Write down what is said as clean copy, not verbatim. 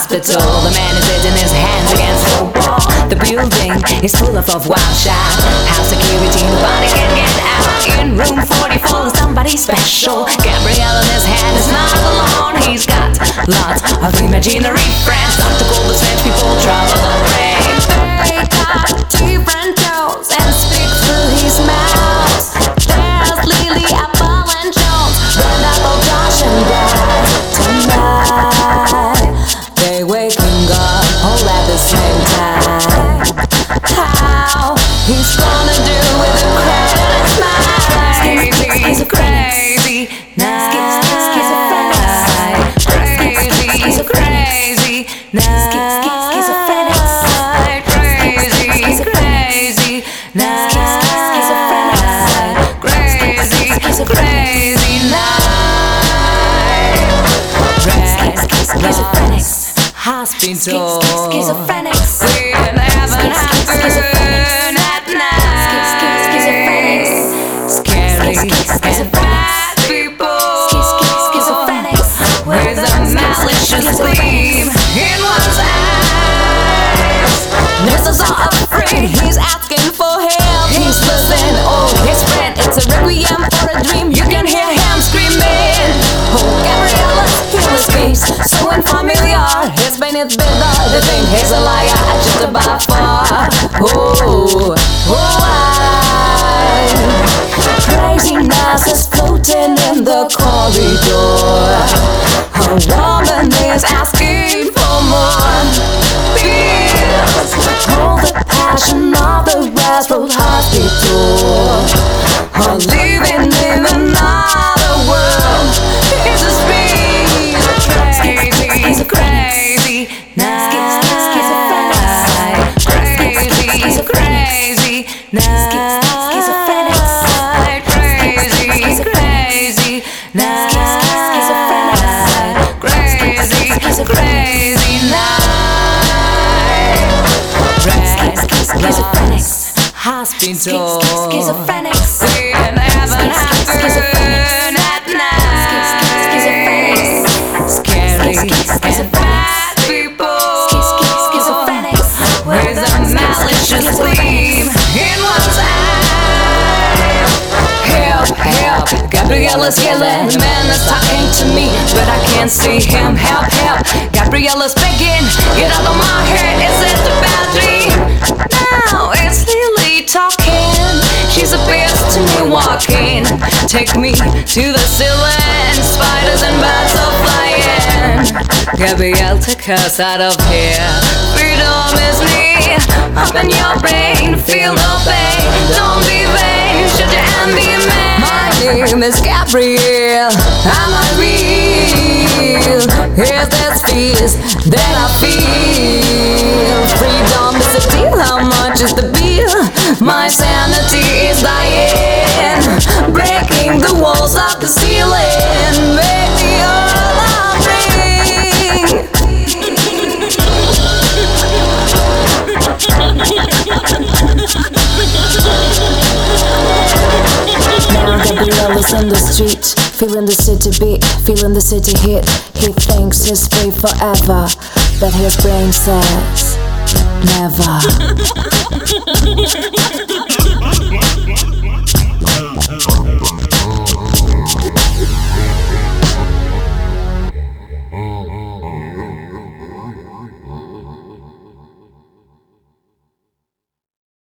hospital. The man is hitting his hands against the wall. The building is full of wild shots. House security, nobody can get out. In room 44, somebody special. Gabriel in his hand is not alone. He's got lots of imaginary friends. Dr. Goldberg's French people travel the brain. They got different jokes and speak through his mouth. There's Lily, Apple, and Jones, Red Apple, Josh, and Brad. Tonight they waking up all at the same time. How he's gonna do with the credits night? Crazy, crazy night. Crazy, crazy night. Crazy, crazy night. Crazy, crazy night. Schizophrenics, hospital. Schizophrenics, we're having happen at night. Scary and bad people with a malicious gleam in one's eyes. Nurses are afraid, he's asking for help. He's losing all his friend. It's a requiem for a dream. You can hear him screaming. Oh, Gabriella, he was peace, so unfamiliar. His pain is bitter. They think he's a liar. I just about far. Oh, craziness is floating in the corridor. A woman is asking for more pills. All the passion of the Westwood Hospital. Or living in another world. It's a speed. Crazy, crazy night. Crazy, crazy night. Crazy, crazy night. Crazy, crazy night. Schizophrenics, hospital. Schizophrenics, we're having happen at night. Scary and bad people with a malicious gleam in one's eyes. Help, help, Gabriella's yelling. The man is talking to me, but I can't see him. Help, help, Gabriella's begging. Get out of my head, is it a bad dream? Now it's Lily talking. She's appears to me walking. Take me to the ceiling. Spiders and birds are flying. Gabrielle, take us out of here. Freedom is near. Up in your brain, feel no pain. Don't be vain, should your hand be a man? My name is Gabrielle. I'm not real. Here's this fears that I feel. Freedom is a deal. How much is the bill? My sanity is dying. Breaking the walls of the ceiling. Make me all I bring. Now Gabriella's in the street, feeling the city beat, feeling the city hit. He thinks he's free forever, but his brain says never.